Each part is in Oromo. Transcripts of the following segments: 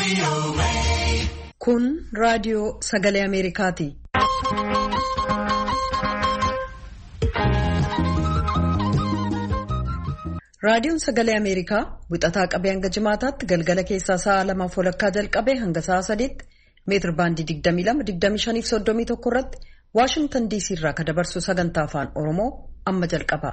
Kun raadiyoo sagalee Ameerikaati. Raadiyoon sagalee Ameerikaa wixataa qabee hanga jimaataatti galgala keessaa sa'a 2:00 jalqabee hanga sa'a 3:00 meetir baandii 22-25-31 irratti Waashingtan DC irraa kan dabarsu sagantaa afaan Oromoo amma jalqaba.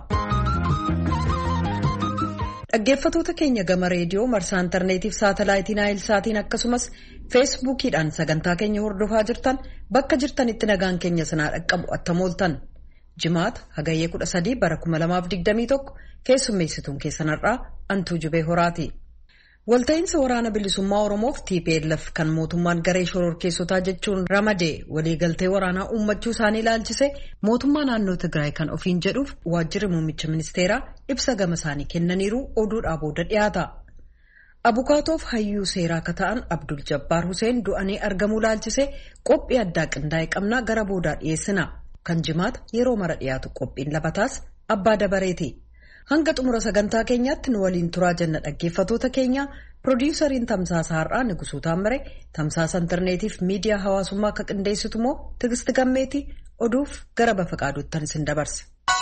Dhaggeeffatoota keenya gama reediyoo marsaa intarneetiif saatalaayitiin Naayilsaatiin akkasumas feesbuukiidhaan sagantaa keenya hordofaa jirtan bakka jirtanitti nagaan keenya sanaa dhaqqabu attamooltan. Jimaata hagayyee 13 bara 2021 keessummeessituun keessanarraa Antuu Jubee Horaati. Walta'iinsa waraana bilisummaa Oromoof TPLF kan mootummaan garee shororkeessotaa jechuun ramadee waliigaltee waraanaa uummachuu isaanii ilaalchise mootummaa naannoo Tigraay kan ofiin jedhuuf waajjirri muummicha ministeeraa ibsa gama isaanii kennaniiru oduudhaa booda dhiyaata. Abukaatoof hayyuu seeraa akka ta'an Abdul Jabbaar Huseen du'anii argamuu ilaalchise qophii addaa qindaa'e qabnaa gara boodaa dhiyeessina. Kan jimaata yeroo mara dhiyaatu qophiin labataas abbaa dabareeti. Hanga xumura sagantaa keenyaatti nu waliin turaa jenna dhaggeeffatoota keenya. Pirodiisariin tamsaasa har'aa Nigusuu Taammire, tamsaasa intarneetiif miidiyaa hawaasummaa akka qindeessitu immoo Tigisti Gammeeti. Oduuf gara Bafaqaaduuttan isin dabarse.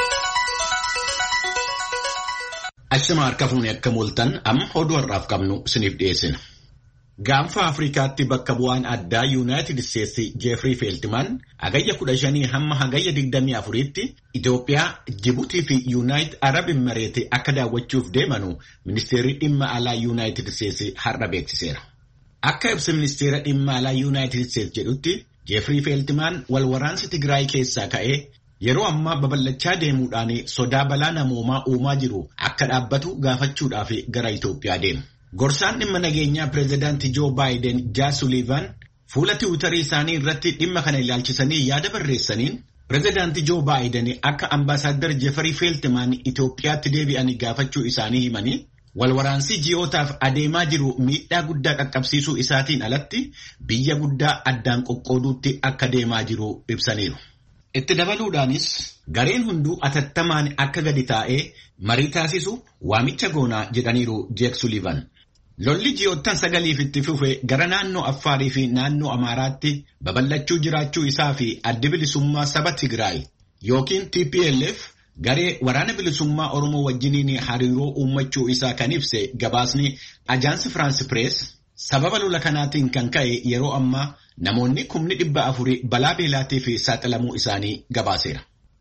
Ashama harka fuunee akka mooltan amma oduu har'aaf qabnu isiniif dhiyeessina. Gaanfa Afrikaatti bakka bu'aan addaa Yuunaayitid Isteetsi Jeefrii Feeltimaan hagayya 15 hamma hagayya 24tti Itoophiyaa, Jibuutii fi Yuunaayitid Arab Imireetii akka daawwachuuf deemanu ministeerri dhimma alaa Yuunaayitid Isteetsi har'a beeksiseera. Akka ibsa ministeera dhimma alaa Yuunaayitid Isteetsi jedhutti Jeefrii Feeltimaan wal waraansi Tigraay keessaa ka'ee yeroo ammaa babal'achaa deemuudhaan sodaa balaa namoomaa uumaa jiru akka dhaabbatu gaafachuudhaaf gara Itoophiyaa deemu. Gorsaan dhimma nageenyaa pireezidaantii Joo Baayiden Jaa Suliivaan fuula tiwiitarii isaanii irratti dhimma kana ilaalchisanii yaada barreessaniin pireezidaantii Joo Baayiden akka ambaasaaddar Jeefrii Feeltimaan Itoophiyaatti deebi'anii gaafachuu isaanii himanii walwaraansii ji'ootaaf adeemaa jiru miidhaa guddaa qaqqabsiisuu isaatiin alatti biyya guddaa addaan qoqqooduutti akka deemaa jiru ibsaniiru. Itti dabaluudhaanis gareen hunduu atattamaan akka gadi taa'ee marii taasisu waamicha goonaa jedhaniiru Jeek Suliivaan. Lolli ji'oottan 9 itti fufe gara naannoo Affaarii fi naannoo Amaaraatti babal'achuu jiraachuu isaa fi addi bilisummaa saba Tigraay yookiin TPLF garee waraana bilisummaa Oromoo wajjiniin hariiroo uummachuu isaa kan ibse gabaasni Ajaansi Firaansi Pirees sababa lola kanaatiin kan ka'e yeroo ammaa namoonni 400,000 balaa beelaatiif saaxilamuu isaanii gabaaseera.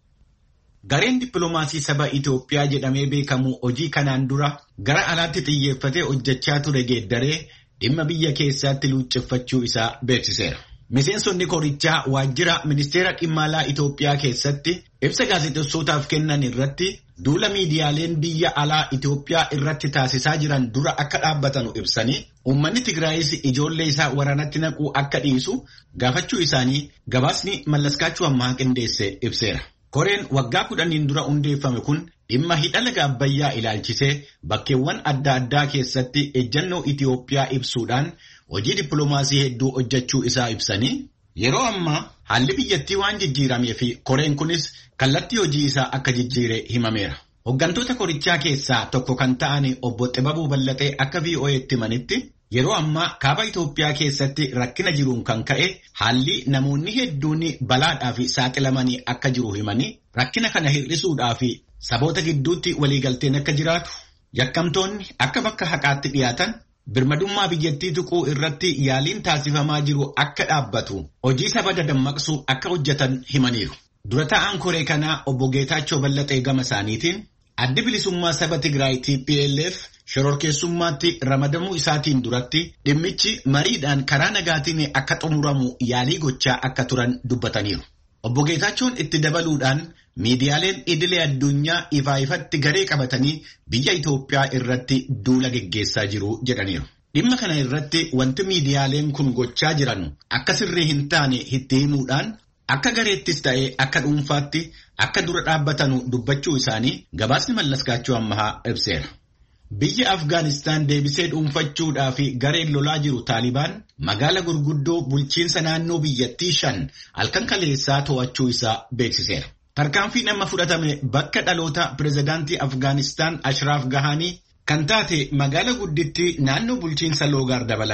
Gareen dippiloomaasii saba Itoophiyaa jedhamee beekamu hojii kanaan dura gara alaatti xiyyeeffatee hojjechaa ture geeddaree dhimma biyya keessaatti luucceffachuu isaa beeksiseera. Miseensonni korichaa waajjira ministeera dhimma alaa Itoophiyaa keessatti ibsa gaazexeessootaaf kennan irratti duula miidiyaaleen biyya alaa Itoophiyaa irratti taasisaa jiran dura akka dhaabbatanu ibsanii uummanni Tigraayis ijoollee isaa waraanatti naquu akka dhiisu gaafachuu isaanii gabaasni Mallaskaachuu Ammaa qindeesse ibseera. Koreen waggaa 10 dura hundeeffame kun dhimma hidha laga Abbayyaa ilaalchisee bakkeewwan adda addaa keessatti ejjennoo Itoophiyaa ibsuudhaan hojii dippiloomaasii hedduu hojjechuu isaa ibsanii yeroo ammaa haalli biyyattii waan jijjiiramee fi koreen kunis kallattii hojii isaa akka jijjiire himameera. Hooggantoota korichaa keessaa tokko kan ta'an obbo Xibabuu Ballatee akka VOA'tti himanitti yeroo ammaa kaaba Itoophiyaa keessatti rakkina jiruun kan ka'e haalli namoonni hedduun balaadhaaf saaxilamanii akka jiru himanii rakkina kana hir'isuudhaaf saboota gidduutti waliigalteen akka jiraatu yakkamtoonni akka bakka haqaatti dhiyaatan birmadummaa biyyattii tuquu irratti yaaliin taasifamaa jiru akka dhaabbatu hojii saba dadammaqsuu akka hojjetan himaniiru. Dura taa'aan koree kanaa obbo Geetaachoo Ballatee gama isaaniitiin addi bilisummaa saba Tigraay TPLF shororkeessummaatti ramadamuu isaatiin duratti dhimmichi mariidhaan karaa nagaatiin akka xumuramu yaalii gochaa akka turan dubbataniiru. Obbo Geetaachoon itti dabaluudhaan miidiyaaleen idilee addunyaa ifatti garee qabatanii biyya Itoophiyaa irratti duula geggeessaa jiru jedhaniiru. Dhimma kana irratti wanti miidiyaaleen kun gochaa jiran akka sirrii hin taane itti himuudhaan akka gareettis ta'ee akka dhuunfaatti akka dura dhaabbatanu dubbachuu isaanii gabaasni Mallaskaachuu Ammaa ibseera. Biyya Afgaanistaan deebisee dhuunfachuudhaaf gareen lolaa jiru Taalibaan magaala gurguddoo bulchiinsa naannoo biyyattii 5 halkan kaleessaa to'achuu isaa beeksiseera. Tarkaanfiin amma fudhatame bakka dhaloota pireezidaantii Afgaanistaan Ashraaf Gahanii kan taate magaala guddittii naannoo bulchiinsa Loogaar dabalate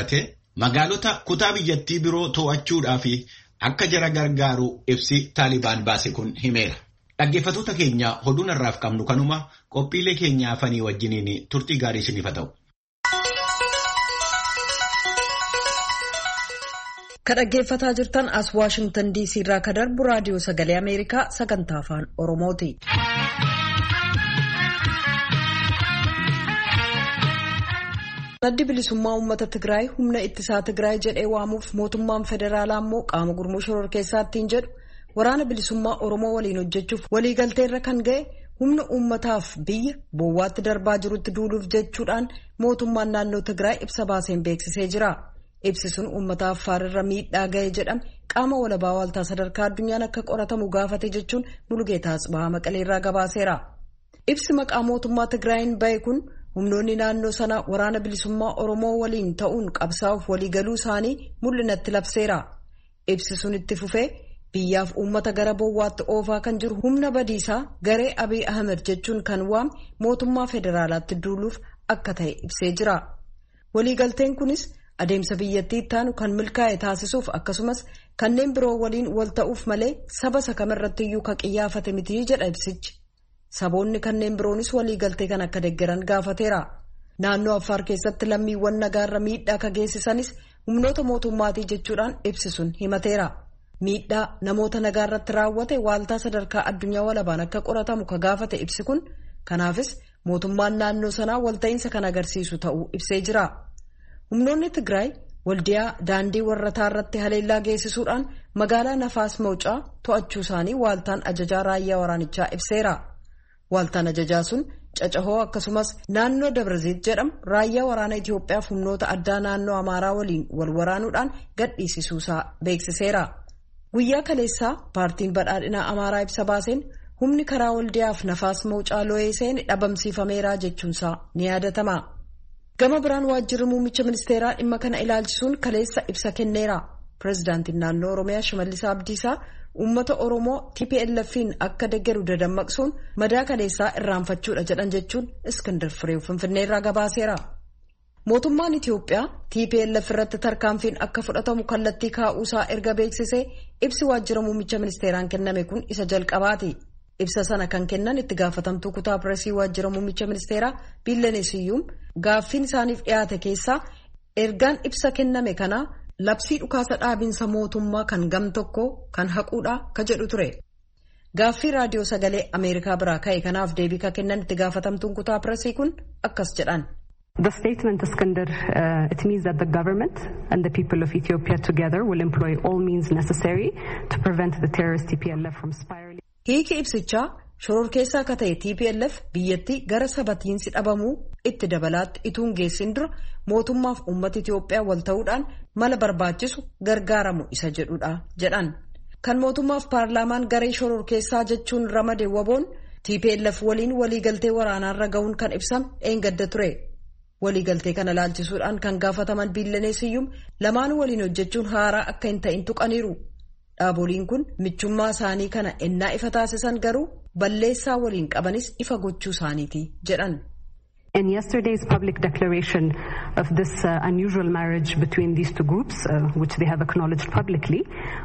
Magaalota kutaa biyyattii biroo to'achuudhaaf akka jara gargaaru ibsi Taalibaan baase kun himeera. Dhaggeeffattoota keenya oduun har'aaf qabnu kanuma qophiilee keenya afanii wajjiniin turtii gaarii isiniif haa ta'u. Kan dhaggeeffataa jirtan as Waashingtan DC irraa kan darbu raadiyoo sagalee Ameerikaa sagantaa afaan Oromooti. Addi bilisummaa uummata Tigraay humna ittisaa Tigraay jedhee waamuuf mootummaan federaalaa immoo qaama gurmuu shororkeessaattiin jedhu waraana bilisummaa Oromoo waliin hojjechuuf waliigalteerra kan ga'e humna uummataaf biyya boowwaatti darbaa jirutti duuluuf jechuudhaan mootummaan naannoo Tigraay ibsa baaseen beeksisee jira. Ibsi sun uummata Affaararra miidhaa ga'e jedhame qaama walabaa waaltaa sadarkaa addunyaan akka qoratamu gaafate jechuun Mulugeetaa Atsibaa Maqaleerraa gabaaseera. Ibsi maqaa mootummaa Tigraayin ba'e kun humnoonni naannoo sanaa waraana bilisummaa Oromoo waliin ta'uun qabsaa'uuf waliigaluu isaanii mul'inatti labseera. Ibsi sun itti fufee biyyaaf uummata gara boowwaatti oofaa kan jiru humna badiisaa garee Abiy Ahmed jechuun kan waame mootummaa federaalaatti duuluuf akka ta'e ibsee jira. Waliigalteen kunis adeemsa biyyattii ittaanu kan milkaa'e taasisuuf akkasumas kanneen biroo waliin wal ta'uuf malee saba kamirratti iyyuu kan qiyyaafate miti jedha ibsichi. Saboonni kanneen biroonis waliigaltee kan akka deeggaran gaafateera. Naannoo Affaar keessatti lammiiwwan nagaarra miidhaa ka geessisanis humnoota mootummaatii jechuudhaan ibsi sun himateera. Miidhaa namoota nagaarratti raawwate waaltaa sadarkaa addunyaa walabaan akka qoratamu ka gaafate ibsi kun kanaafis mootummaan naannoo sanaa walta'iinsa kan agarsiisu ta'uu ibsee jira. Humnoonni Tigraay waldiyaa daandii warrataa irratti haleellaa geessisuudhaan magaalaa Nafaas Mawucaa to'achuu isaanii waaltaan ajajaa raayyaa waraanichaa ibseera. Waaltaan ajajaa sun Cacahoo akkasumas naannoo Dabraziit jedhamu raayyaa waraana Itoophiyaaf humnoota addaa naannoo Amaaraa waliin wal waraanuudhaan gadhiisisuusaa beeksiseera. Guyyaa kaleessaa paartiin badhaadhinaa Amaaraa ibsa baaseen humni karaa waldiyaaf Nafaas Mawucaa loo'ee seene dhabamsiifameera jechuunsaa ni yaadatama. Gama biraan waajjirri muummicha ministeeraa dhimma kana ilaalchisuun kaleessa ibsa kenneera. Pireezidaantiin naannoo Oromiyaa Shimallis Abdiisaa uummata Oromoo TPLF'n akka deeggaru dadammaqsuun madaa kaleessaa irraanfachuudha jedhan jechuun Iskandar Fireew Finfinneerraa gabaaseera. Mootummaan Itoophiyaa TPLF irratti tarkaanfiin akka fudhatamu kallattii kaa'uusaa erga beeksisee ibsi waajjira muummicha ministeeraan kenname kun isa jalqabaati. Ibsa sana kan kennan itti gaafatamtuu kutaa pireesii waajjira muummicha ministeeraa Billenee Siyyuum gaaffiin isaaniif dhiyaate keessaa ergaan ibsa kenname kanaa labsii dhukaasa dhaabinsa mootummaa kan gam tokko kan haquudha ka jedhu ture. Gaaffii raadiyoo sagalee Ameerikaa biraa ka'e kanaaf deebii ka kennan itti gaafatamtuun kutaa pireesii kun akkas jedhan. The statement, Iskandar, it means that the government and the people of Ethiopia together will employ all means necessary to prevent the terrorist TPLF from spiraling. Hiiki ibsichaa shororkeessaa akka ta'e TPLF biyyattii gara sabatiinsi dhabamuu itti dabalaatti ituun geessin dura mootummaaf uummata Itoophiyaa wal ta'uudhaan mala barbaachisu gargaaramu isa jedhudha jedhan. Kan mootummaaf paarlaamaan garee shororkeessaa jechuun ramade waboon TPLF waliin waliigaltee waraanaarra ga'uun kan ibsame eengadda ture. Waliigaltee kana laalchisuudhaan kan gaafataman Billenee Siyyuum lamaanuu waliin hojjechuun haaraa akka hin ta'in tuqaniiru. Dhaaboliin kun michummaa isaanii kana ennaa ifa taasisan garuu balleessaa waliin qabanis ifa gochuu isaaniiti jedhan. In yesterday's public declaration of this unusual marriage between these two groups, which they have acknowledged publicly,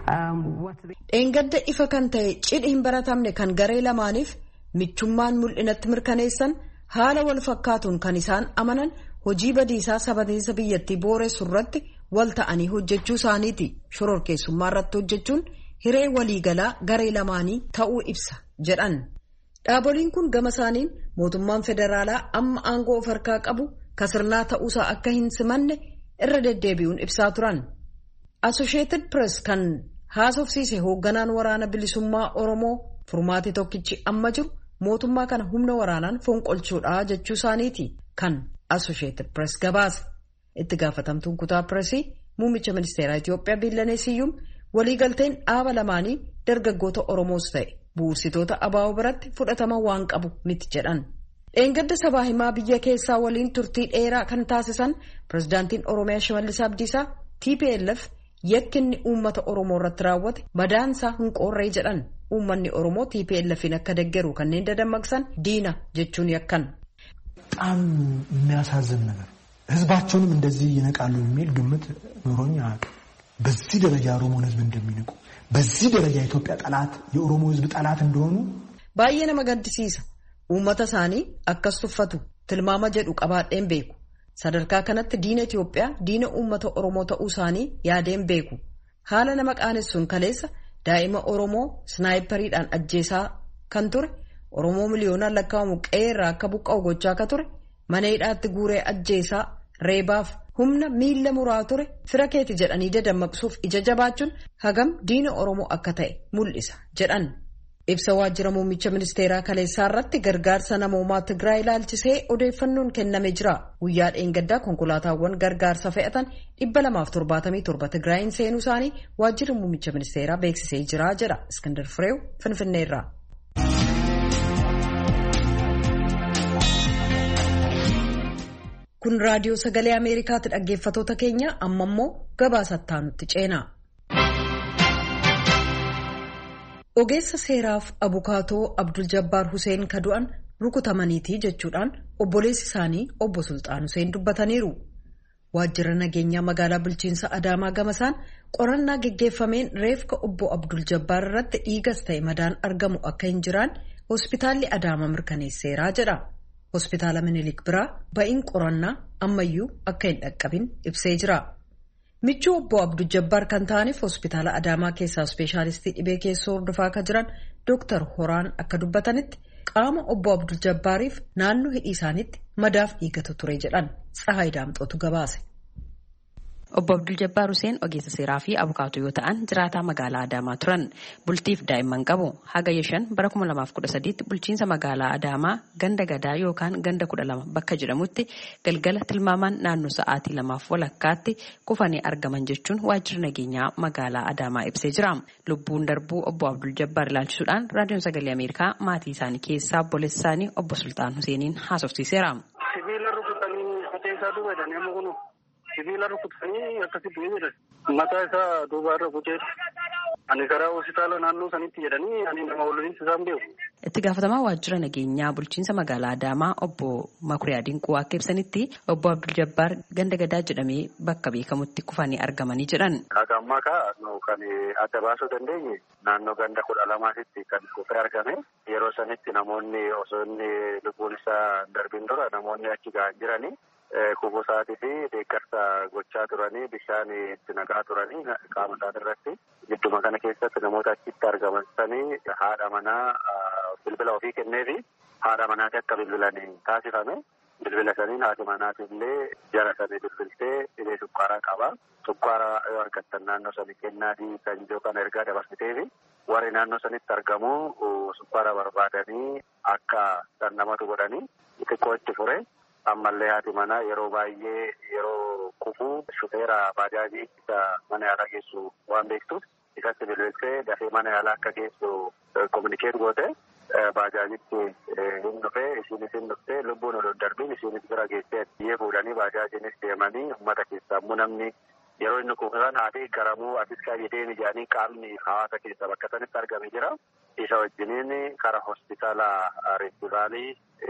Eengadda ifa kan ta'e cidhi hin baratamne kan garee lamaaniif michummaan mul'inatti mirkaneessan haala wal fakkaatuun kan isaan amanan hojii badiisaa sabatiinsa biyyattii booressu irratti wal ta'anii hojjechuu isaaniiti. Shororkeessummaa irratti hojjechuun hiree waliigalaa garee lamaanii ta'uu ibsa jedhan. Dhaaboliin kun gama isaaniin mootummaan federaalaa amma aangoo of harkaa qabu kasirnaa ta'uusaa akka hin simanne irra deddeebi'uun ibsaa turan. Associated Press kan haasofsiise hoogganaan waraana bilisummaa Oromoo furmaati tokkichi amma jiru mootummaa kana humna waraanaan fonqolchuudha jechuu isaaniiti kan Associated Press gabaase. Itti gaafatamtuun kutaa pireesii muummicha ministeeraa Itoophiyaa Billenee Siyyuum waliigalteen dhaaba lamaanii dargaggoota Oromoos ta'e bu'uursitoota ABO biratti fudhatama waan qabu miti jedhan. Dheengadda sabaa himaa biyya keessaa waliin turtii dheeraa kan taasisan pireezidaantiin Oromiyaa Shimallis Abdiisaa TPLF yakkinni uummata Oromoo irratti raawwate madaansaa hin qoorree jedhan. Uummanni Oromoo TPLFin akka deeggaru kanneen dadammaqsan diina jechuun yakkan. በጣም የሚያሳዝን ነገር ህዝባቸውንም እንደዚህ ይነቃሉ የሚል ግምት ኖሮኝ በዚህ ደረጃ ኦሮሞን ህዝብ እንደሚነቁ በዚህ ደረጃ ኢትዮጵያ ጠላት የኦሮሞ ህዝብ ጠላት እንደሆኑ ባየነ መገድሲሳ uummata isaanii akkas tuffatu tilmaama jedhu qabaadheen beeku sadarkaa kanatti diina Itoophiyaa diina uummata Oromoo ta'uu isaanii yaadeen beeku haala nama qaanessuun kaleessa daa'ima Oromoo snaayiperiidhaan ajjeesaa kan ture Oromoo miliyoonaan lakkaa'amu qeerraa akka buqqa'u gochaa ka ture mana hidhaatti guuree ajjeesaa reebaaf humna miila muraa ture fira keeti jedhanii dadammaqsuuf ija jabaachuun hagam diina Oromoo akka ta'e mul'isa jedhan. Ibsa waajjira muummicha ministeeraa kaleessaa irratti gargaarsa namoomaa Tigraay ilaalchisee odeeffannoon kenname jira. Guyyaa dheengaddaa konkolaataawwan gargaarsa fe'atan 277 Tigraayin seenuu isaanii waajjirri muummicha ministeeraa beeksisee jira jedha. Iskandar Fireew Finfinneerraa. Kun raadiyoo sagalee Ameerikaatti dhaggeeffatoota keenya amma immoo gabaasattaa nutti ceena. Ogeessa seeraaf abukaatoo Abdul Jabbaar Huseen kadu'an rukutamaniitii jechuudhaan obboleessi isaanii obbo Sultaan Huseen dubbataniiru. Waajjira nageenyaa magaalaa bulchiinsa Adaamaa gamasaan qorannaa geggeeffameen reefka obbo Abdul Jabbaar irratti dhiigas ta'e madaan argamu akka hin jiraan hospitaalli Adaamaa mirkaneesseeraa jedha. Hospitaala Minilik biraa ba'iin qorannaa ammayyuu akka hin dhaqqabin ibsee jira. Michuu obbo Abdul Jabbaar kan ta'aniif hospitaala Adaamaa keessaa ispeeshaalistii dhibee keessoo hordofaa akka jiran Dr. Horaan akka dubbatanitti qaama obbo Abdul Jabbaariif naannoo hidhii isaaniitti madaaf dhiigatu ture jedhan Tsahaay Daamxootu gabaase. Obbo Abdul Jabbaar Huseen ogeessa seeraa fi abukaatoo yoo ta'an jiraataa magaalaa Adaamaa turan. Bultiif daa'imman qabu. Hagayya 5 bara 2013 bulchiinsa magaalaa Adaamaa ganda gadaa yookaan ganda 12 bakka jedhamutti galgala tilmaamaan naannoo sa'aatii 2:00 kufanii argaman jechuun waajjirri nageenyaa magaalaa Adaamaa ibsee jira. Lubbuun darbuu obbo Abdul Jabbaar ilaalchisuudhaan raadiyoon sagalee Ameerikaa maatii isaanii keessaa obboleessa isaanii obbo Sultaan Huseeniin haasofsiiseera. Sibiila rukutanii hoteesaa duwwaadhaan sibiila rukutanii akkasitti jedhan mataa isaa duubaarra kutee ani karaa hospitaala naannoo sanitti jedhanii ani nama waliin isaan beeku. Itti gaafatamaa waajjira nageenyaa bulchiinsa magaalaa Adaamaa obbo Makuriyaa Dinquu akka ibsanitti obbo Abdul Jabbaar ganda gadaa jedhamee bakka beekamutti kufanii argamanii jedhan. Ammaa kan adda baasuu dandeenye naannoo ganda 12tti kan kufee argame yeroo sanitti namoonni osoo inni lubbuun isaa darbin dura namoonni achi ga'an jiranii. Kubusaatii fi deeggarsa gochaa turanii bishaan itti naqaa turanii qaama isaanii irratti gidduma kana keessatti namoota achitti argaman sanii haadha manaa bilbila ofii kennee fi haadha manaati akka bilbilanii taasifame bilbila saniin haati manaati illee jara sanii bilbiltee dhibee sukkaaraa qaba. Sukkaaraa yoo argattan naannoo sanii kennaatii kan ijoo kana ergaa dabarsitee fi warri naannoo sanitti argamu sukkaaraa barbaadanii akka dhandhamatu godhanii xiqqoo itti fure. Ammallee haati manaa yeroo baay'ee yeroo kufuu shufeera baajaajii isa mana yaalaa geessu waan beektuuf isatti bilbiltee dafee mana yaalaa akka geessu kominikeet goote baajaajitti hin dhufee isiinis hin dhuftee lubbuun odoo darbiin isiinis bira geessee biyyee fuudhanii baajaajiinis deemanii uummata keessaa immoo namni yeroo inni kufusan haati garamuu asis qayyadee mijaanii qaamni hawaasa keessa bakka sanitti argamee jira. Isa wajjiniin karaa hospitaala Reestivaalii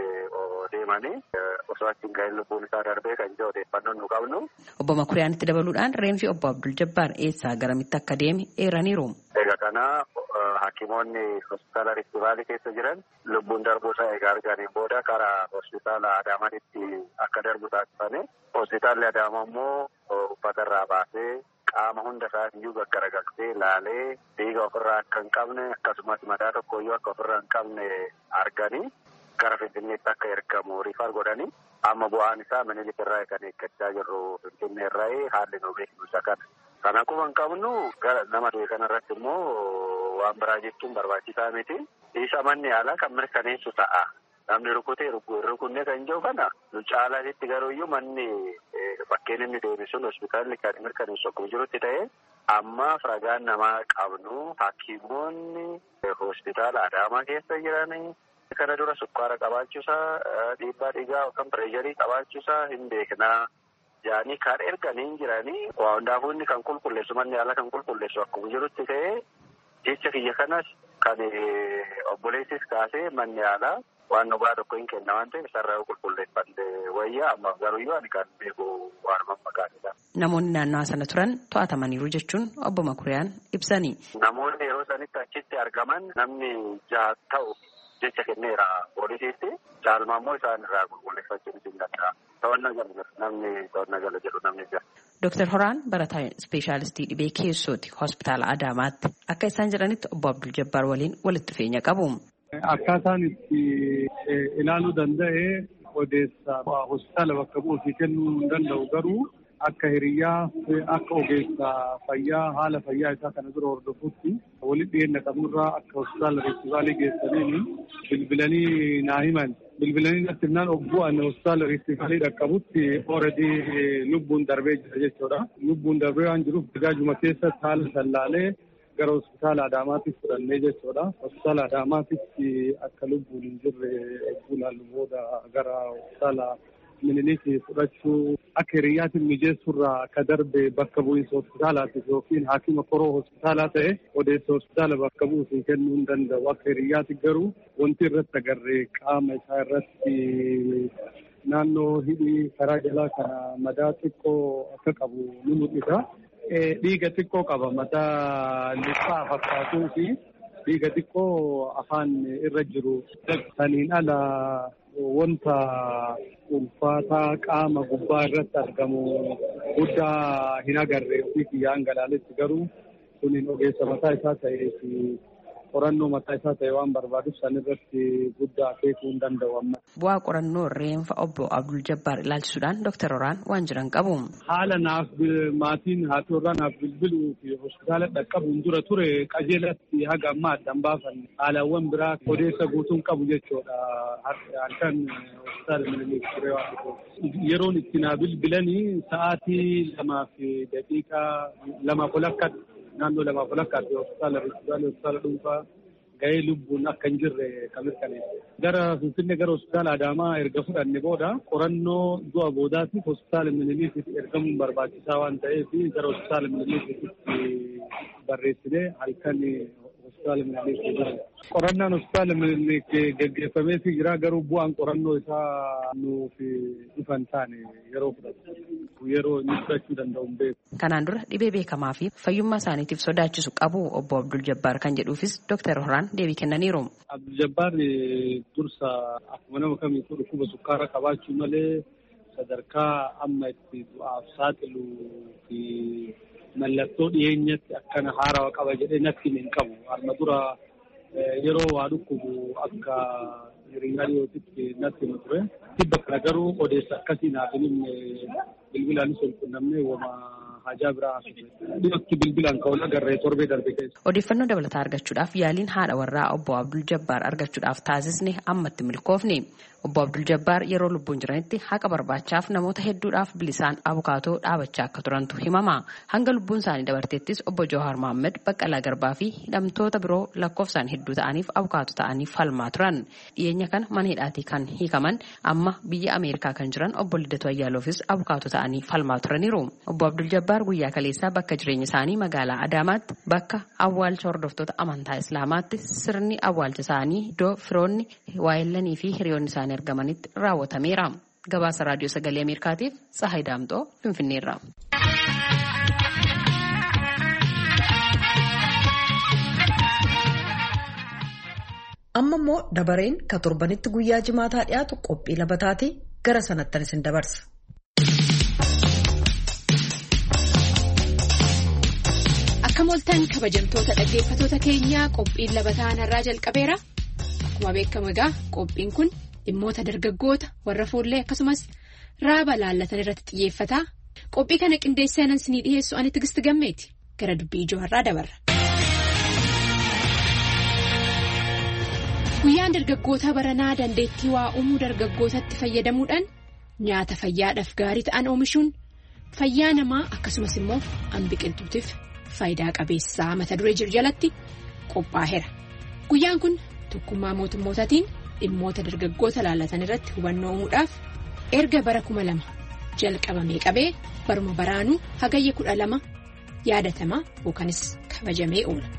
deemanii osoo achiin ga'een lubbuun isaa darbee kan jiru odeeffannoon nu qabnu. Obbo Makuriyaan itti dabaluudhaan reenfi obbo Abdul Jabbaar eessaa garamitti akka deeme eeraniiru. Egaa kana hakimoonni hospitaala Reestivaalii keessa jiran lubbuun darbuu isaa egaa arganiin booda karaa hospitaala Adaamaatti akka darbu taasifame. Hospitaalli Adaamaa immoo uffata irraa baasee qaama hunda isaatiiyyuu gaggaragaltee laalee dhiiga ofirraa akka hin qabne akkasumas madaa tokkoyyuu akka ofirraa hin qabne arganii gara Finfinneetti akka ergamu riifar godhanii amma bu'aan isaa Minilik irraa kan eeggachaa jirru Finfinnee irraa haalli nu beeknu isa kana. Kana akkuma hin qabnu gara nama du'e kanarratti immoo waan biraa jechuun barbaachisaa miti. Isa manni yaalaa kan mirkaneessu ta'a. Namni rukunnee kan jiru kana nu caalaatti garuuyyuu manni bakkeen inni deeme sun hospitaalli kan mirkaneessu akkuma jirutti ta'e amma ragaan namaa qabnu hakimoonni hospitaala Adaamaa keessa jiranii kana dura sukkaara qabaachuusaa dhiibbaa dhiigaa yookaan pireesharii qabaachuusaa hin beeknaa yaani kan erganii jiranii waa hundaafuu inni kan qulqulleessu manni yaalaa kan qulqulleessu akkuma jirutti ta'e jecha kiyya kanas kan obboleessis kaasee manni yaalaa waan dhugaa tokko hin kenna waan ta'eef sarara qulqulleeffannee wayyaa amma garuu ani kan beeku waanuma maqaanidha. Namoonni naannawaa sana turan to'atamaniiru jechuun obbo Makuriyaan ibsani. Namoonni yeroo sanitti achitti argaman namni 6 ta'u jecha kenneera poolisiitti. Caalmaa immoo isaan irraa qulqulleeffachuun hin danda'a. Namni to'annaa jala jedhu namni jira. Dr. Horaan barataa ispeeshaalistii dhibee keessooti hospitaala Adaamaatti. Akka isaan jedhanitti obbo Abdul Jabbaar waliin walitti dhufeenya qabu. Akkaataan itti ilaaluu danda'e odeessa hospitaala bakka bu'uutii kennuu hin danda'u garuu akka hiriyaa akka ogeessa fayyaa haala fayyaa isaa kana dura hordofutti walitti dhiyeenya qabnurraa akka hospitaala riiftivaalii geessaniin bilbilanii naa himan. Bilbilanii natti himnaan obbu'an hospitaala riiftivaalii dhaqqabutti ooredii lubbuun darbee jira jechuudha. Lubbuun darbee waan jiruuf gaajuma keessatti haala sallaalee gara hospitaala Adaamaatiif fudhannee jechuudha. Hospitaala Adaamaatitti akka lubbuun hin jirre ilaallu booda gara hospitaala Miniliikii fudhachuu akka hiriyyaatiin mijeessurraa akka darbe bakka bu'iinsa hospitaalaatiif yookiin haakima koroo hospitaalaa ta'e odeessa hospitaala bakka bu'uutiin kennuu hin danda'u. Akka hiriyyaatti garuu wanti irratti agarree qaama isaa irratti naannoo hidhii karaa jalaa kana madaa xiqqoo akka qabu ni mul'isa. Dhiiga xiqqoo qaba mataa lixaa fakkaatuu fi dhiiga xiqqoo afaan irra jiru. Saniin ala wanta ulfaataa qaama gubbaa irratti argamu guddaa hin agarre ofii kiyyaan galaaletti garuu suniin ogeessa mataa isaa ta'ee fi qorannoo mataa isaa ta'e waan barbaaduuf san irratti guddaa akeekuu hin danda'u amma. Bu'aa qorannoo reenfa obbo Abdul Jabbaar ilaalchisuudhaan Dr. Horaan waan jiran qabu. Haala naaf maatiin haati warraa naaf bilbiluu fi hospitaala dhaqqabuun dura ture qajeelatti haga ammaa addan baafan haalawwan biraa odeessa guutuun qabu jechuudha. Halkan hospitaala Miniliik ture waan dhufu. Yeroon itti naa bilbilanii sa'aatii 2:02 naannoo 2:02 hospitaala riiftivaalii hospitaala dhuunfaa gahee lubbuun akka hin jirre kan mirkaneesse. Gara Finfinnee gara hospitaala Adaamaa erga fudhanne booda qorannoo du'a boodaatiif hospitaala Miniliikitti ergamuun barbaachisaa waan ta'eef gara hospitaala Miniliikitti barreessinee halkan hospitaala Miniliikii jira. Qorannaan hospitaala Miniliikii gaggeeffameefii jira garuu bu'aan qorannoo isaa nuuf ifan taane yeroo fudhatu. Yeroo inni fudhachuu danda'u hin beeku. Kanaan dura dhibee beekamaa fi fayyummaa isaaniitiif sodaachisu qabu obbo Abdul Jabbaar kan jedhuufis Dr. Horaan deebii kennaniiru. Abdul Jabbaar dursa akkuma nama kamiituu dhukkuba sukkaaraa qabaachuu malee sadarkaa amma itti du'aaf saaxiluu fi mallattoo dhiyeenyatti akkana haarawaa qaba jedhee natti hin qabu. Harma dura yeroo waa dhukkubu akka hiriyaa dhiyootitti natti hin ture. Dhibba kana garuu odeessa akkasii naaf hin himne bilbilaanis ol qunnamnee wama hajaa biraa dhiyootti bilbilaan ka'uun agarree torbee darbe keessa. Odeeffannoo dabalataa argachuudhaaf yaaliin haadha warraa obbo Abdul Jabbaar argachuudhaaf taasisne ammatti milkoofne. Obbo Abdul Jabbaar yeroo lubbuun jiranitti haqa barbaachaaf namoota hedduudhaaf bilisaan abukaatoo dhaabachaa akka turantu himama. Hanga lubbuun isaanii dabarteettis obbo Jawaar Mohaammed, Baqqalaa Garbaa fi hidhamtoota biroo lakkoofsaan hedduu ta'aniif abukaatoo ta'anii falmaa turan. Dhiyeenya kana mana hidhaatii kan hiikaman amma biyya Ameerikaa kan jiran obbo Liddatuu Ayyaaloofis abukaatoo ta'anii falmaa turaniiru. Obbo Abdul Jabbaar guyyaa kaleessaa bakka jireenya isaanii magaalaa Adaamaatti bakka awwaalcha hordoftoota amantaa Islaamaatti sirni awwaalcha isaanii iddoo firoonni waayellanii fi hiriyoonni isaanii argamanitti raawwatameera. Gabaasa raadiyoo sagalee Ameerikaatiif Tsahaay Daamxoo Finfinneerra. Amma immoo dabareen ka torbanitti guyyaa jimaataa dhiyaatu qophii labataati gara sanattan isin dabarsa. Akka mooltan kabajamtoota dhaggeeffatoota keenyaa qophiin labataan irraa jalqabeera. Akkuma beekamu egaa qophiin kun dhimmoota dargaggoota warra fuullee akkasumas raaba laallatan irratti xiyyeeffata. Qophii kana qindeessanii isinii dhiyeessu ani Tigisti Gammeeti. Gara dubbii ijoo har'aa dabarra. Guyyaan dargaggoota baranaa dandeettii waa uumuu dargaggootatti fayyadamuudhaan nyaata fayyaadhaaf gaarii ta'an oomishuun fayyaa namaa akkasumas immoo biqiltuutiif faayidaa qabeessaa mata duree jiru jalatti qophaa'eera. Guyyaan kun tokkummaa mootummootatiin dhimmoota dargaggoota laallatan irratti hubannoo uumuudhaaf erga bara 2000 jalqabamee qabee baruma baraanuu hagayya 12 yaadatamaa yookanis kabajamee oola.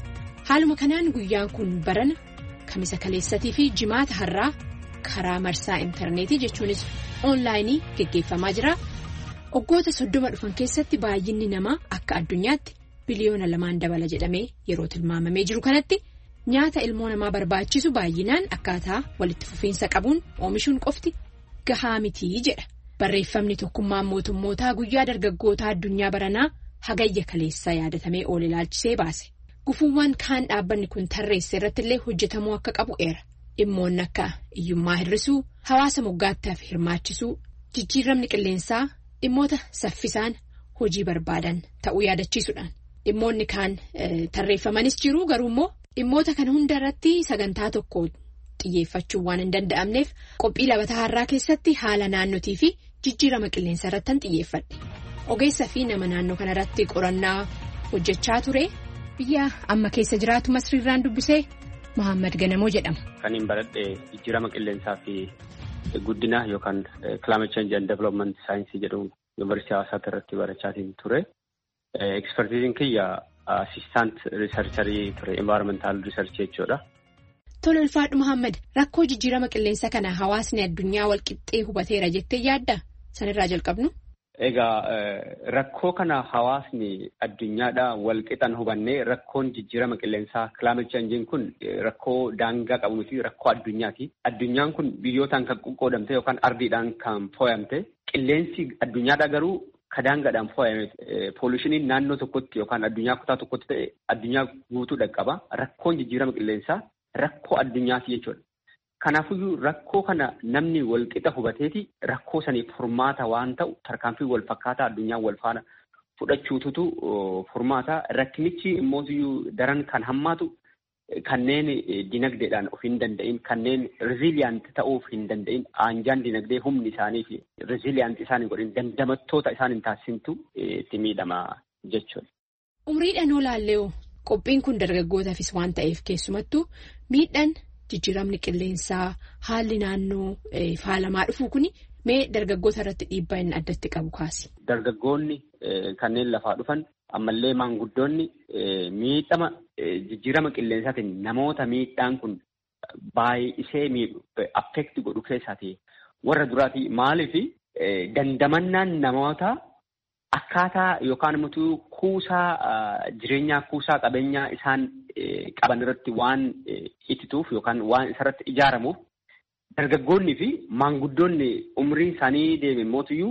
Haaluma kanaan guyyaan kun barana kamisa kaleessatii fi jimaata har'aa karaa marsaa intarneetii jechuunis oonlaayinii geggeeffamaa jira. Waggoota 30 dhufan keessatti baay'inni namaa akka addunyaatti biliyoona 2 dabala jedhamee yeroo tilmaamamee jiru kanatti nyaata ilmoo namaa barbaachisu baay'inaan akkaataa walitti fufiinsa qabuun oomishuun qofti gahaa mitii jedha. Barreeffamni tokkummaan mootummootaa guyyaa dargaggootaa addunyaa baranaa hagayya kaleessaa yaadatamee oole ilaalchisee baase. Gufuuwwan kaan dhaabbanni kun tarreesse irratti illee hojjetamuu akka qabu eera. Dhimmoonni akka hiyyummaa hir'isuu, hawaasa moggaattiif hirmaachisuu, jijjiiramni qilleensaa dhimmoota saffisaan hojii barbaadan ta'uu yaadachiisuudhaan. Dhimmoonni kaan tarreeffamanis jiru garuu immoo dhimmoota kana hunda irratti sagantaa tokko xiyyeeffachuu waan hin danda'amneef qophii labataa har'aa keessatti haala naannotii fi jijjiirama qilleensaa irratti xiyyeeffadhe. Ogeessaa fi nama naannoo kanarratti qorannaa hojjechaa ture. Biyya amma keessa jiraatu Masriirraan dubbisee Mahammad Ganamoo jedhama. Kan hin baradhe jijjiirama qilleensaa fi guddina yookaan climate change and development saayinsii jedhamu yuunivarsiitii Hawaasaatti irratti barachaatiin ture. Ekspertiiziin kiyya assistant riisarcharii ture environmental research jechuudha. Tole ulfaadhu Mahammad, rakkoo jijjiirama qilleensaa kana hawaasni addunyaa walqixxee hubateera jettee yaadda? Sanirraa jalqabnu. Egaa rakkoo kana hawaasni addunyaadhaa walqixan hubannee rakkoon jijjiirama qilleensaa climate change kun rakkoo daangaa qabu miti rakkoo addunyaati. Addunyaan kun biyyootaan kan qoqqoodamte yookaan ardiidhaan kan fooyamte qilleensi addunyaadhaa garuu ka daangaadhaan fooyame poolishiiniin naannoo tokkotti yookaan addunyaa kutaa tokkotti ta'e addunyaa guutuu dhaqqaba. Rakkoon jijjiirama qilleensaa rakkoo addunyaati jechuudha. Kanaafiyyuu rakkoo kana namni walqixa hubateeti rakkoo saniif furmaata waan ta'u tarkaanfii wal fakkaataa addunyaa wal faana fudhachuututu furmaata. Rakkinichi immoo daran kan hammaatu kanneen dinagdeedhaan of hin danda'in kanneen reziiliyaanti ta'uuf hin danda'in aanjaan dinagdee humni isaanii fi reziiliyaanti isaanii godhin dandamattoota isaan hin taasisintu itti miidhama jechuudha. Umriidhaan olaallee qophiin kun dargaggootaafis waan ta'eef keessumattuu miidhaan. Jijjiiramni qilleensaa haalli naannoo faalamaa dhufu kuni mee dargaggoota irratti dhiibbaa inni addatti qabu kaasi. Dargaggoonni kanneen lafaa dhufan ammallee maanguddoonni miidhama jijjiirama qilleensaatiin namoota miidhaan kun baay'isee miidhu affeekti godhu keessaati warra duraati. Maaliif dandamannaan namoota akkaataa yookaan immoo kuusaa jireenyaa kuusaa qabeenyaa isaan qaban irratti waan ittituuf yookaan waan isarratti ijaaramuuf dargaggoonni fi maanguddoonni umriin isaanii deeme mootiyyuu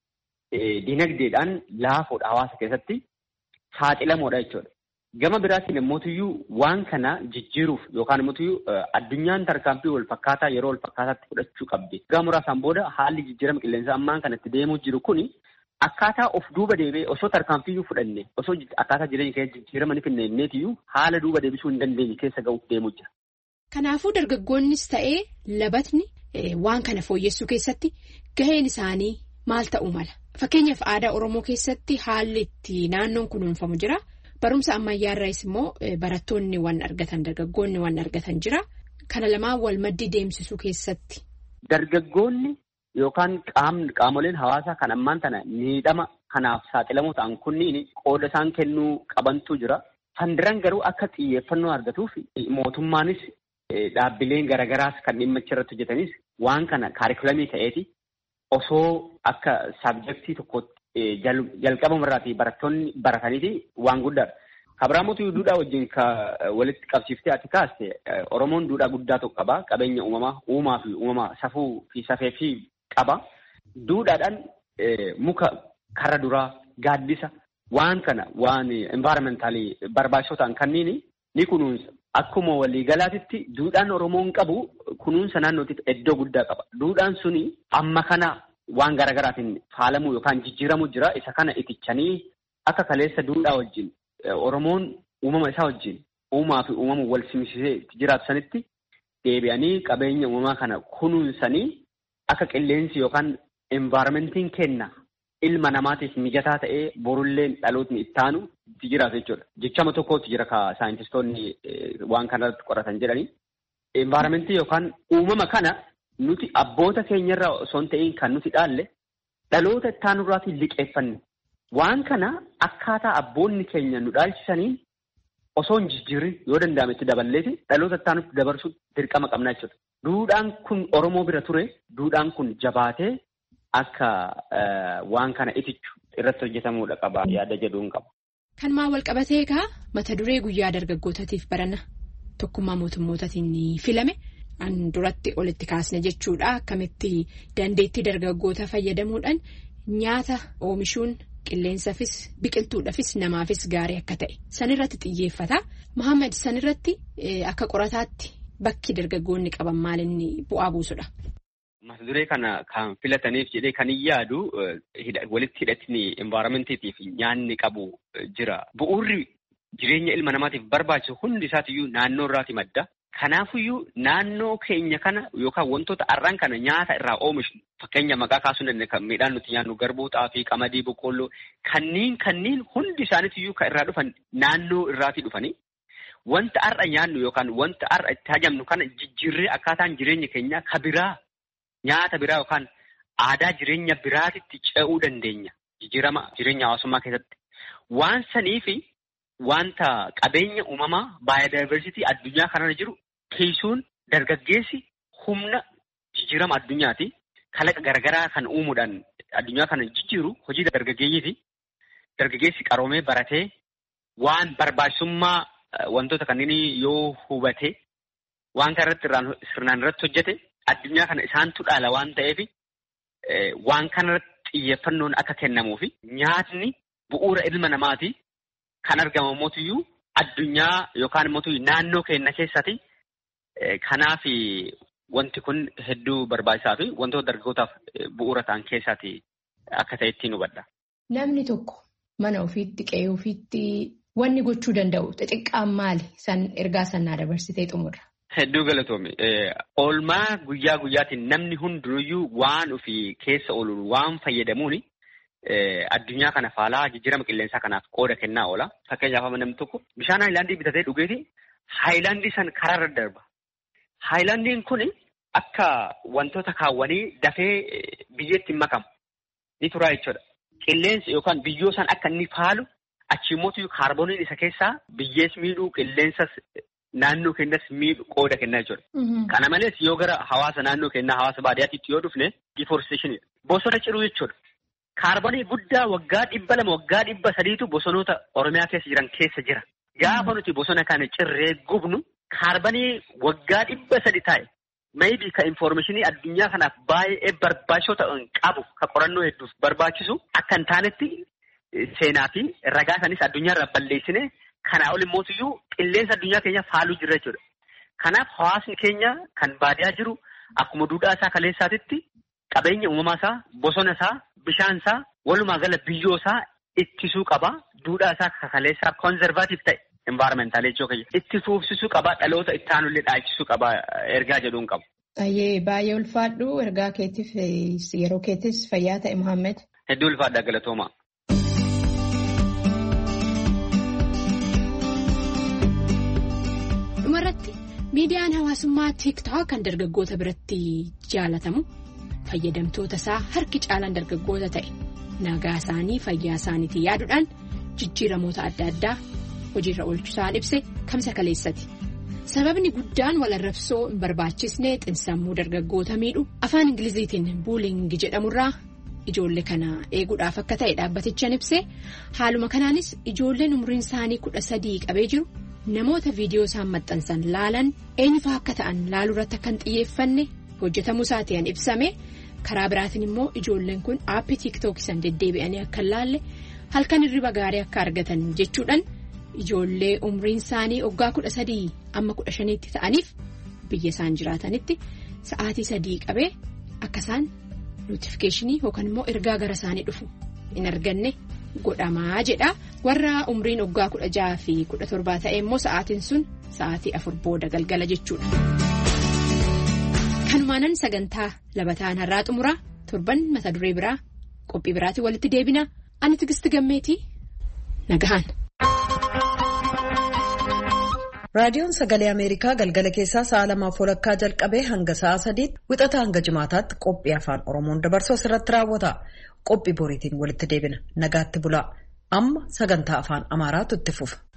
dinagdeedhaan laafoodha hawaasa keessatti saaxilamoodha jechuudha. Gama biraatiin mootiyyuu waan kana jijjiiruuf yookaan mootiyyuu addunyaan tarkaanfii wal fakkaataa yeroo wal fakkaataatti fudhachuu qabdi. Gama muraasaan booda haalli jijjiirama qilleensaa ammaan kanatti deemuu jiru kuni akkaataa of duuba deebee osoo tarkaanfiyyuu fudhanne osoo akkaataa jireenya keessa jijjiirama ni finneetiyyuu haala duuba deebisuu hin dandeenye keessa ga'uuf deemuu jira. Kanaafuu dargaggoonnis ta'ee labatni waan kana fooyyessuu keessatti gaheen isaanii maal ta'uu mala? Fakkeenyaaf aadaa Oromoo keessatti haalli itti naannoon kunuunfamu jira. Barumsa ammayyaarraas immoo barattoonni waan argatan dargaggoonni waan argatan jira. Kana lamaan wal maddii deemsisuu keessatti. Dargaggoonni yookaan qaamoleen hawaasaa kan ammaan tana miidhama kanaaf saaxilamoo ta'an kunniin qooda isaan kennuu qabantu jira. Fandiran garuu akka xiyyeeffannoo argatuuf mootummaanis dhaabbileen garagaraas kan dhimma irratti hojjetanis waan kana kaarikulamii ta'eeti osoo akka saabjektii tokkotti jalqabamarraatii barattoonni barataniiti waan guddaadha. Kabiraamotu duudhaa wajjin walitti qabsiiftee ati kaaste Oromoon duudhaa guddaa tokko qaba. Qabeenya uumaa fi uumamaa safuu fi safee fi qaba. Duudhaadhaan muka karra duraa gaaddisa waan kana waan environmentaalii barbaachisoo ta'an kanniin ni kunuunsa. Akkuma waliigalaatitti duudhaan Oromoon qabu kunuunsa naannootiif iddoo guddaa qaba. Duudhaan suni amma kana waan garaagaraatiin faalamuu yookaan jijjiiramuu jira. Isa kana itichanii akka kaleessa duudhaa wajjin Oromoon uumama isaa wajjin uumaa fi uumama wal simsisee jiraatu sanitti deebi'anii qabeenya uumamaa kana kunuunsanii akka qilleensi yookaan environmentiin kenna ilma namaatiif mijataa ta'ee borulleen dhalootni ittaanu jiraatu jechuudha. Jechama tokkotti jira ka saayintistoonni waan kanarratti qoratan jedhanii. Environmentii yookaan uumama kana nuti abboota keenyarraa osoo hin ta'in kan nuti dhaalle dhaloota ittaanurraatiin liqeeffanne. Waan kana akkaataa abboonni keenya nu dhaalchisanii osoo hin jijjiirri yoo danda'ametti daballeeti dhaloota ittaanutti dabarsuu dirqama qabna jechuudha. Duudhaan kun Oromoo bira ture. Duudhaan kun jabaatee akka waan kana itichu irratti hojjetamuudha qaba yaada jedhuun qaba. Kan maa wal qabatee egaa mata duree guyyaa dargaggootaatiif barana tokkummaa mootummootatiin filame an duratti olitti kaasne jechuudha. Akkamitti dandeettii dargaggoota fayyadamuudhaan nyaata oomishuun qilleensaafis biqiltuudhaafis namaafis gaarii akka ta'e sanirratti xiyyeeffata. Mohaammed sanirratti akka qorataatti bakki dargaggoonni qaban maalinni bu'aa buusudha. Mata duree kana kan filataniif jedhee kan yaadu walitti hidhatni envaayiramentii fi nyaanni qabu jira. Bu'uurri jireenya ilma namaatiif barbaachisu hundi isaatiyyuu naannoo irraati madda. Kanaafiyyuu naannoo keenya kana yookaan wantoota har'aan kana nyaata irraa oomishnu fakkeenya maqaa kaasuu dandeenya kan midhaan nuti nyaannu garbuu xaafii qamadii boqqolloo kanneen hundi isaaniitiyyuu kan irraa dhufan naannoo irraati dhufanii wanta har'a nyaannu yookaan wanta har'a itti hajamnu kana jijjiirree akkaataan jireenya keenyaa ka biraa nyaata biraa yookaan aadaa jireenya biraatitti ce'uu dandeenya jijjiirama jireenya hawaasummaa keessatti waan saniifi. Wanta qabeenya uumamaa baayodiversitii addunyaa kanarra jiru keessuun dargaggeessi humna jijjiirama addunyaati. Kalaqa garaagaraa kan uumuudhaan addunyaa kana jijjiiru hojii dargaggeeyyiiti. Dargaggeessi qaroomee baratee waan barbaachisummaa wantoota kanneen yoo hubate waan kana irratti sirnaan irratti hojjete addunyaa kana isaantu dhaala waan ta'eef waan kanarratti xiyyeeffannoon akka kennamuufi nyaatni bu'uura ilma namaati. Kan argamu mootiyyuu addunyaa yookaan mootiyyuu naannoo keenya keessatti kanaaf wanti kun hedduu barbaachisaa fi wantoota dargaggootaaf bu'uura ta'an keessaati akka ta'etti hubadha. Namni tokko mana ofiitti qe'ee ofiitti wanni gochuu danda'u xixiqqaan maali? San ergaa sannaa dabarsitee xumurra. Hedduu galatoome. Oolmaa guyyaa guyyaatiin namni hundinuyyuu waan ofii keessa ooluun waan fayyadamuuni. Addunyaa kana faalaa jijjiirama qilleensaa kanaaf qooda kennaa oola. Fakkeenyaaf namni tokko bishaan haayilaandii bitatee dhugeeti haayilaandii san karaarra darba. Haayilaandiin kun akka wantoota kaawwanii dafee biyyeetti makamu ni turaa jechuudha. Qilleensi yookaan biyyoo san akka inni faalu achiimmoo kaarbooniin isa keessaa biyyees miidhuu qilleensas naannoo keenyas miidhu qooda kennaa jechuudha. Kana malees yoo gara hawaasa naannoo keenyaa hawaasa baadiyyaatti yoo dhufne deforestation bosona ciruu jechuudha. Kaarboonii guddaa waggaa 200 waggaa 300tu bosonoota Oromiyaa keessa jiran keessa jira. Gaafa nuti bosona kana cirree gubnu kaarboonii waggaa 300 taa'e. Maybe ka informationii addunyaa kanaaf baay'ee barbaachisoo ta'an qabu ka qorannoo hedduuf barbaachisu akka hin taanetti seenaa fi ragaa sanis addunyaa irraa balleessine kanaa ol immootiyyuu qilleensa addunyaa keenya faaluu jirra jechuudha. Kanaaf hawaasni keenya kan baadiyaa jiru akkuma duudhaa isaa kaleessaatitti qabeenya uumamaa isaa bosona isaa bishaan isaa walumaa gala biyyoo isaa ittisuu qaba. Duudhaa isaa kaleessaa konzervaatiif ta'e envaayirmentaal jechuu itti fuufsisuu qaba. Dhaloota itti aanullee dhaachisuu qaba. Ergaa jedhuun qabu. Baay'ee ulfaadhu ergaa keetiif yeroo keetis fayyaa ta'e Mohaammed. Hedduu ulfaadha galatooma. Dhumarratti miidiyaan hawaasummaa TikTok kan dargaggoota biratti jaalatamu. Fayyadamtoota isaa harki caalaan dargaggoota ta'e nagaa isaanii fayyaa isaaniitii yaaduudhaan jijjiiramoota adda addaa hojiirra oolchusaan ibse kamisa kaleessati. Sababni guddaan wal arrabsoo hin barbaachisne xinsammuu dargaggoota miidhu afaan Ingiliziitiin buulingi jedhamurraa ijoollee kana eeguudhaaf akka ta'e dhaabbatichaan ibse haaluma kanaanis ijoolleen umriin isaanii 13 qabee jiru namoota viidiyoo isaan maxxansan laalan eenyufaa akka ta'an laaluurratti akka hin xiyyeeffanne hojjetamuu isaatiin ibsame. Karaa biraatiin immoo ijoolleen kun aappii TikTok isaan deddeebi'anii akka laalle halkan hirriba gaarii akka argatan jechuudhaan ijoollee umriin isaanii waggaa 13 amma 15tti ta'aniif biyya isaan jiraatanitti sa'aatii 3 qabee akka isaan nootifikeeshinii yookaan immoo ergaa gara isaanii dhufu hin arganne godhamaa jedha. Warra umriin waggaa 16 fi 17 ta'e immoo sa'aatiin sun sa'aatii 4 booda galgala jechuudha. Kanumaanan sagantaa labataan har'aa xumuraa torban mata duree biraa qophii biraatiin walitti deebina ani Tigisti Gammeetii nagahan. Raadiyoon Sagalee Ameerikaa galgala keessaa sa'a 2:00 jalqabee hanga sa'a 3 wixataa hanga jimaataatti qophii afaan Oromoon dabarsuu irratti raawwata. Qophii boriitiin walitti deebina nagaatti bulaa amma sagantaa afaan Amaaraatu itti fufa.